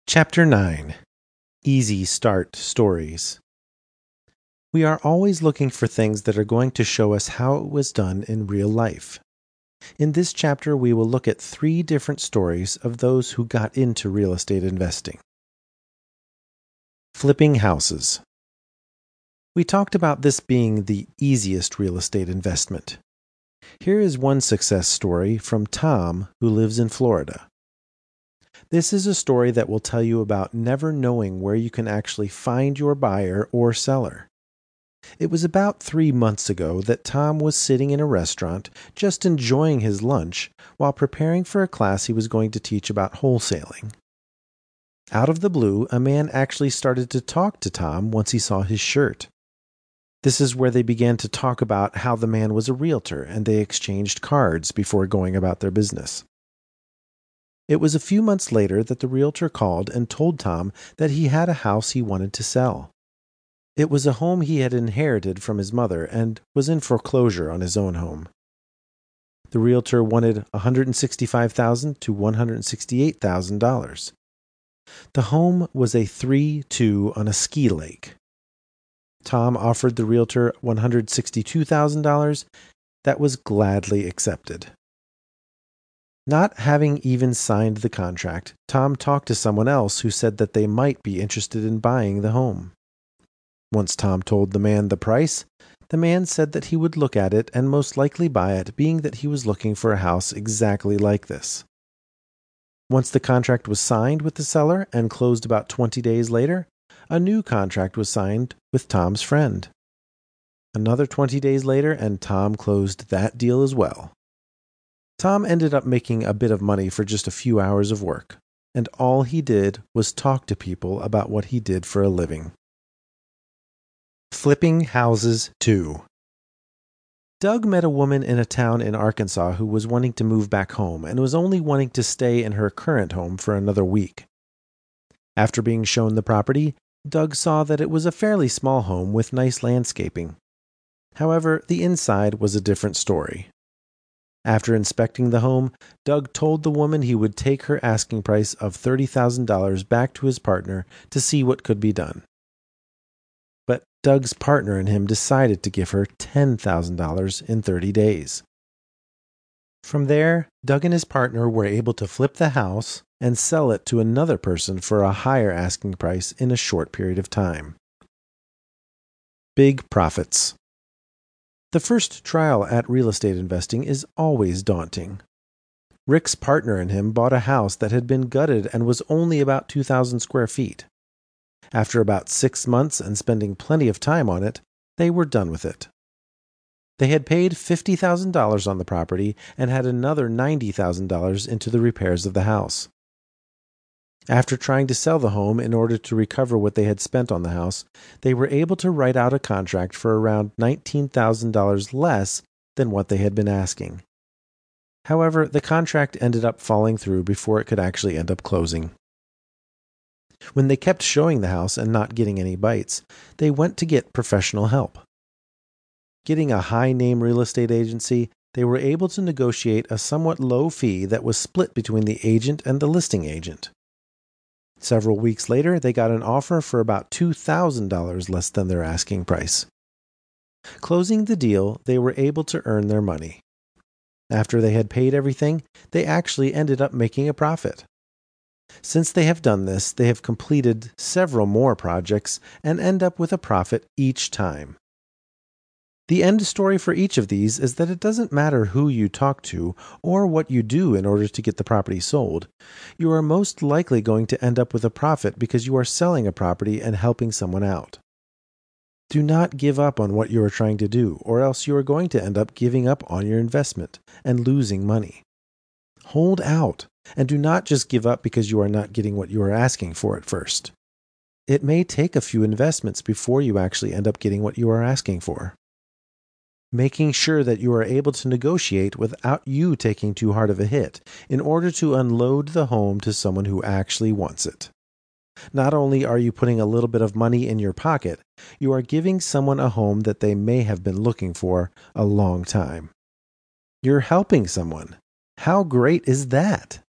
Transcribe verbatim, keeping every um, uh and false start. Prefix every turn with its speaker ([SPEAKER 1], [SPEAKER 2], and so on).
[SPEAKER 1] Chapter nine. Easy Start Stories. We are always looking for things that are going to show us how it was done in real life. In this chapter, we will look at three different stories of those who got into real estate investing. Flipping houses. We talked about this being the easiest real estate investment. Here is one success story from Tom, who lives in Florida. This is a story that will tell you about never knowing where you can actually find your buyer or seller. It was about three months ago that Tom was sitting in a restaurant, just enjoying his lunch, while preparing for a class he was going to teach about wholesaling. Out of the blue, a man actually started to talk to Tom once he saw his shirt. This is where they began to talk about how the man was a realtor, and they exchanged cards before going about their business. It was a few months later that the realtor called and told Tom that he had a house he wanted to sell. It was a home he had inherited from his mother and was in foreclosure on his own home. The realtor wanted one hundred sixty-five thousand dollars to one hundred sixty-eight thousand dollars. The home was a three two on a ski lake. Tom offered the realtor one hundred sixty-two thousand dollars. That was gladly accepted. Not having even signed the contract, Tom talked to someone else who said that they might be interested in buying the home. Once Tom told the man the price, the man said that he would look at it and most likely buy it, being that he was looking for a house exactly like this. Once the contract was signed with the seller and closed about twenty days later, a new contract was signed with Tom's friend. Another twenty days later, and Tom closed that deal as well. Tom ended up making a bit of money for just a few hours of work, and all he did was talk to people about what he did for a living. Flipping houses two. Doug met a woman in a town in Arkansas who was wanting to move back home and was only wanting to stay in her current home for another week. After being shown the property, Doug saw that it was a fairly small home with nice landscaping. However, the inside was a different story. After inspecting the home, Doug told the woman he would take her asking price of thirty thousand dollars back to his partner to see what could be done. But Doug's partner and him decided to give her ten thousand dollars in thirty days. From there, Doug and his partner were able to flip the house and sell it to another person for a higher asking price in a short period of time. Big profits. The first trial at real estate investing is always daunting. Rick's partner and him bought a house that had been gutted and was only about two thousand square feet. After about six months and spending plenty of time on it, they were done with it. They had paid fifty thousand dollars on the property and had another ninety thousand dollars into the repairs of the house. After trying to sell the home in order to recover what they had spent on the house, they were able to write out a contract for around nineteen thousand dollars less than what they had been asking. However, the contract ended up falling through before it could actually end up closing. When they kept showing the house and not getting any bites, they went to get professional help. Getting a high-name real estate agency, they were able to negotiate a somewhat low fee that was split between the agent and the listing agent. Several weeks later, they got an offer for about two thousand dollars less than their asking price. Closing the deal, they were able to earn their money. After they had paid everything, they actually ended up making a profit. Since they have done this, they have completed several more projects and end up with a profit each time. The end story for each of these is that it doesn't matter who you talk to or what you do in order to get the property sold. You are most likely going to end up with a profit because you are selling a property and helping someone out. Do not give up on what you are trying to do, or else you are going to end up giving up on your investment and losing money. Hold out, and do not just give up because you are not getting what you are asking for at first. It may take a few investments before you actually end up getting what you are asking for. Making sure that you are able to negotiate without you taking too hard of a hit in order to unload the home to someone who actually wants it. Not only are you putting a little bit of money in your pocket, you are giving someone a home that they may have been looking for a long time. You're helping someone. How great is that?